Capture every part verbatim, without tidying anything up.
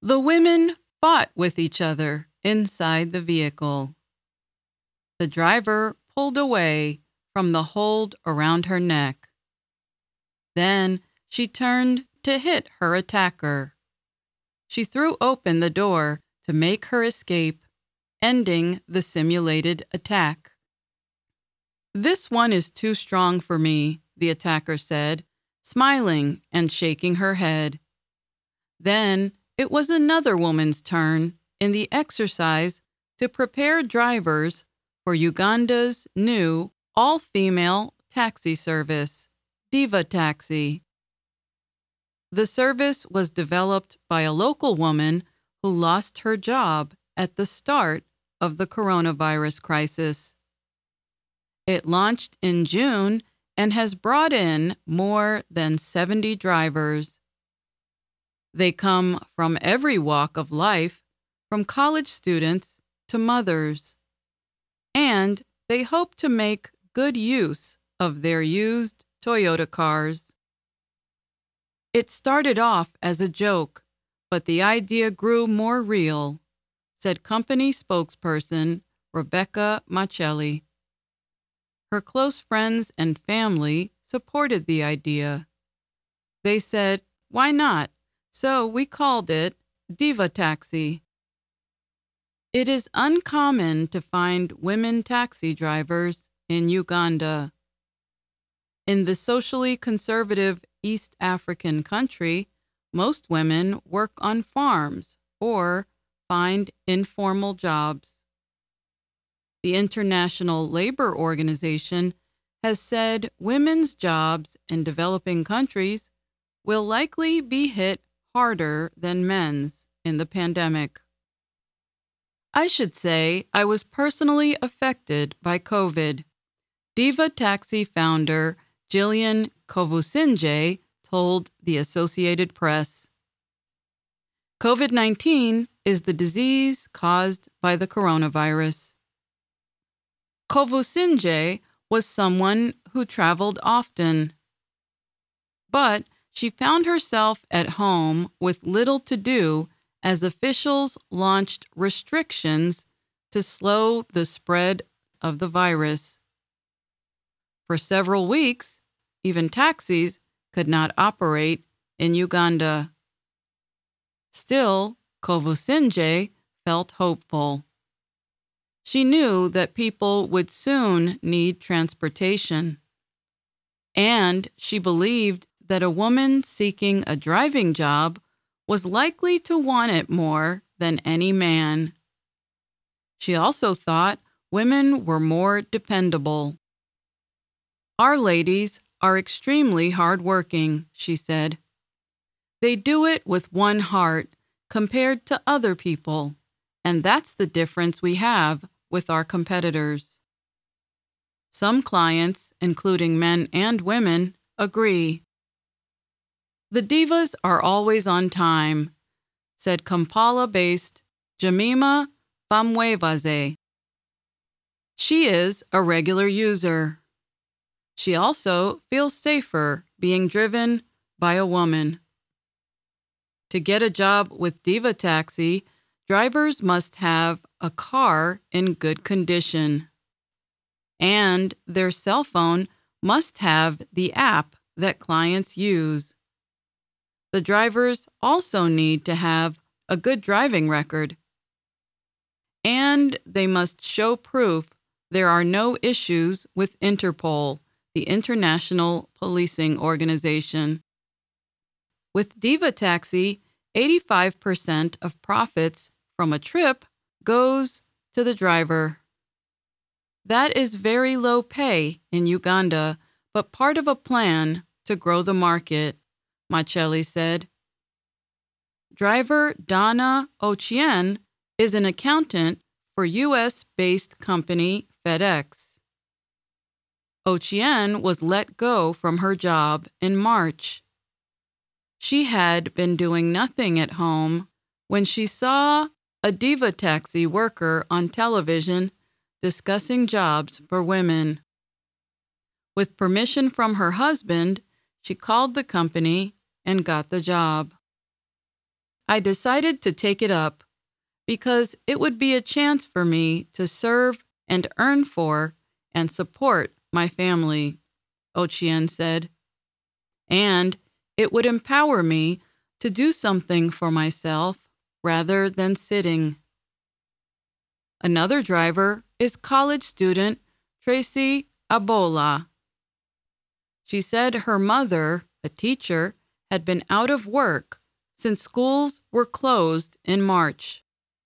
The women fought with each other inside the vehicle. The driver pulled away from the hold around her neck. Then she turned to hit her attacker. She threw open the door to make her escape, ending the simulated attack. "This one is too strong for me," the attacker said, smiling and shaking her head. Then it was another woman's turn in the exercise to prepare drivers for Uganda's new all-female taxi service, Diva Taxi. The service was developed by a local woman who lost her job at the start of the coronavirus crisis. It launched in June and has brought in more than seventy drivers. They come from every walk of life, from college students to mothers, and they hope to make good use of their used Toyota cars. It started off as a joke, but the idea grew more real, said company spokesperson Rebecca Machelli. Her close friends and family supported the idea. They said, "Why not?" So we called it Diva Taxi. It is uncommon to find women taxi drivers in Uganda. In the socially conservative East African country, most women work on farms or find informal jobs. The International Labor Organization has said women's jobs in developing countries will likely be hit harder than men's in the pandemic. I should say I was personally affected by COVID. Diva Taxi founder Gillian Kovusinje told the Associated Press. COVID nineteen is the disease caused by the coronavirus. Kovusinje was someone who traveled often, but she found herself at home with little to do as officials launched restrictions to slow the spread of the virus. For several weeks, even taxis could not operate in Uganda. Still, Kovusinje felt hopeful. She knew that people would soon need transportation, and she believed that a woman seeking a driving job was likely to want it more than any man. She also thought women were more dependable. "Our ladies are extremely hardworking," she said. "They do it with one heart compared to other people, and that's the difference we have with our competitors." Some clients, including men and women, agree. "The divas are always on time," said Kampala-based Jemima Bamwevaze. She is a regular user. She also feels safer being driven by a woman. To get a job with Diva Taxi, drivers must have a car in good condition, and their cell phone must have the app that clients use. The drivers also need to have a good driving record, and they must show proof there are no issues with Interpol, the International Policing Organization. With Diva Taxi, eighty-five percent of profits from a trip goes to the driver. That is very low pay in Uganda, but part of a plan to grow the market, Machelli said. Driver Donna Ochieng is an accountant for U S-based company FedEx. Ochieng was let go from her job in March. She had been doing nothing at home when she saw a Diva Taxi worker on television discussing jobs for women. With permission from her husband, she called the company and got the job. I decided to take it up because it would be a chance for me to serve and earn for and support my family, Ochien said. And it would empower me to do something for myself rather than sitting. Another driver is college student Tracy Abola. She said her mother, a teacher, had been out of work since schools were closed in March.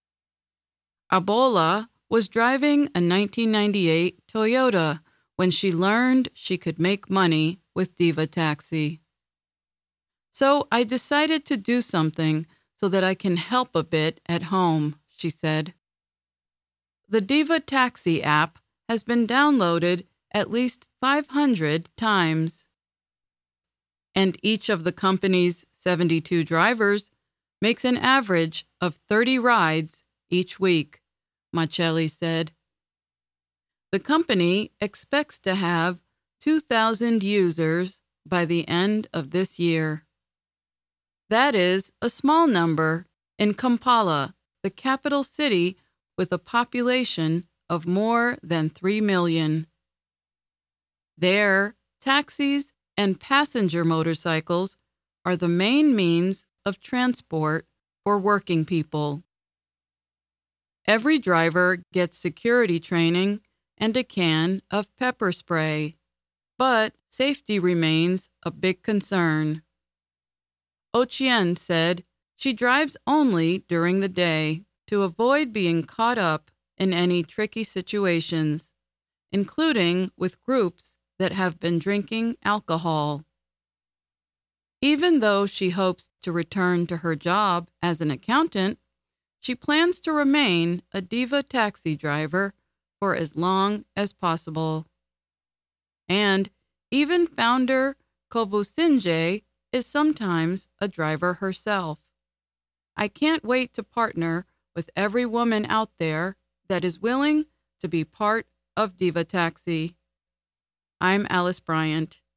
Abola was driving a nineteen ninety-eight Toyota when she learned she could make money with Diva Taxi. So I decided to do something so that I can help a bit at home, she said. The Diva Taxi app has been downloaded at least five hundred times. And each of the company's seventy-two drivers makes an average of thirty rides each week, Machelli said. The company expects to have two thousand users by the end of this year. That is a small number in Kampala, the capital city with a population of more than three million. There, taxis and passenger motorcycles are the main means of transport for working people. Every driver gets security training and a can of pepper spray, but safety remains a big concern. Ochien said she drives only during the day to avoid being caught up in any tricky situations, including with groups that have been drinking alcohol. Even though she hopes to return to her job as an accountant, she plans to remain a Diva Taxi driver for as long as possible. And even founder Kobusinje is sometimes a driver herself. I can't wait to partner with every woman out there that is willing to be part of Diva Taxi. I'm Alice Bryant.